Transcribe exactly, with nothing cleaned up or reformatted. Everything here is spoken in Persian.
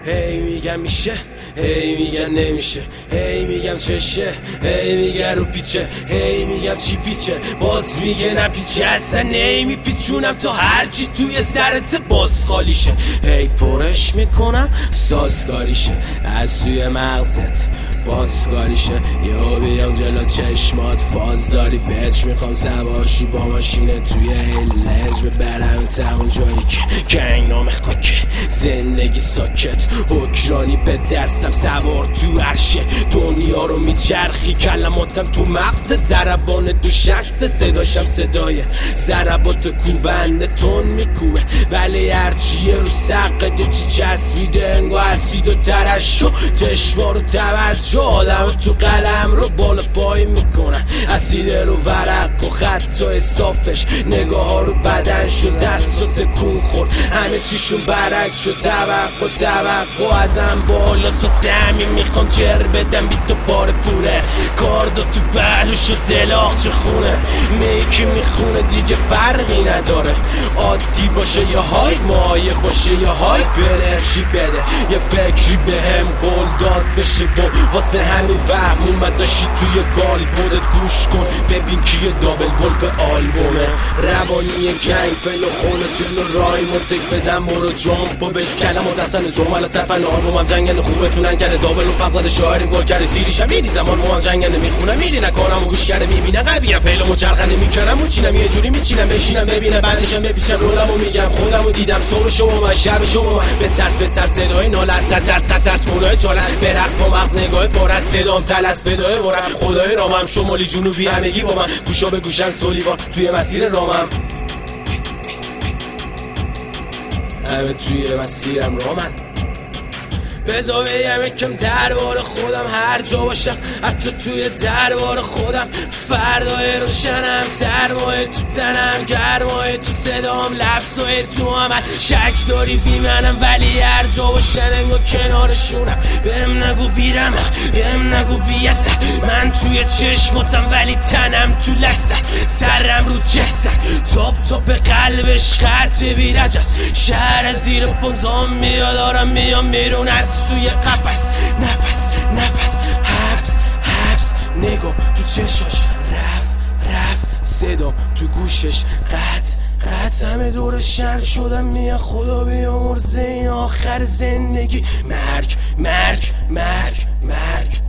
هی میگم میشه، هی میگم نمیشه، هی میگم چشه، هی میگم رو پیچه، هی میگم چی پیچه، باز میگه نپیچه، اصلا نمیپیچونم تا هرچی توی سرت باز خالیشه. هی پرش میکنم سازگاریشه، از توی مغزت بازگاریشه. یهو بیام جلو چشمات فاز داری بچ میخوام سوارشی با ماشینه توی لنج ببرم تمون جایی که گنگ نام خاکه. زندگی ساکت حکرانی به دستم سوار تو عرشه دنیا رو میچرخی کلماتم تو مغز ضربان دو شست صداشم صدای ضربات کوبنده تون میکوبه ولی هرچیه رو سقه چی چسبیده انگو اسید و ترشو چشما رو توجه آدم تو قلم رو بالا پای میکنن اسید رو ورق و خط و صافش نگاه ها رو بدن شد دست و تکون خورد همه چیشون برعکس شد توقع توقع ازم بالاست واسه همین میخوام جر بدم بی تو پاره پوره کار دا تو بلوش و دلاغ چه خونه میکی میخونه دیگه فرقی نداره عادی باشه یا های مایه باشه یا های بنرژی بده یه فکری به هم قول داد بشه با واسه همین وهم اومد داشتی توی گال بودت گوش کن ببین کیه دابل گلف آلبومه روانی گنگ فلو خونه جلو رای مرتک بزن برو جامپ و بش کلمات اصلا جمعه تفن آلبومم جنگن خوبتونن کرده دابل و فقزد شاعری گل کرده زیریش میری زمان موام جنگن میخونم میری نکنم و گوش کرده میبینه قویم فعلا مچرخنده میکنم و چینم یه جوری میچینم بشینم ببینم بعدشم بپیچم رولم و میگم خودم و دیدم صبح شما من شب شما من به ترس به ترس صدای نال از سترس سترس مولای چالت برقص با مغز نگاه پر از صدام تلس بدای برم خدای رامم شمالی جنوبی همگی با من گوشا به گوشن سولیوار توی مسیر رامم همه توی مسیرم رامن بذار بگم یکم دربار خودم هر جا باشم حتی توی دربار خودم فردای روشنم سرمایه تو تنم گرمایه تو صدام لفظای تو عمل شک داری بی منم ولی هر جا باشن انگا کنارشونم بهم نگو بیرم بهم نگو بیاسر من توی چشماتم ولی تنم تو لحظت سرم رو جسد تاپ تاپ قلبش خط بیرج است شهر زیر پنزام میاد آرم میام بیرون از توی قفس نفس نفس حبس حبس نگاه تو چشاش رفت رفت صدام تو گوشش قط قط همه دور شم شدم میان خدا بیامرزه این آخر زندگی مرگ مرگ مرگ مرگ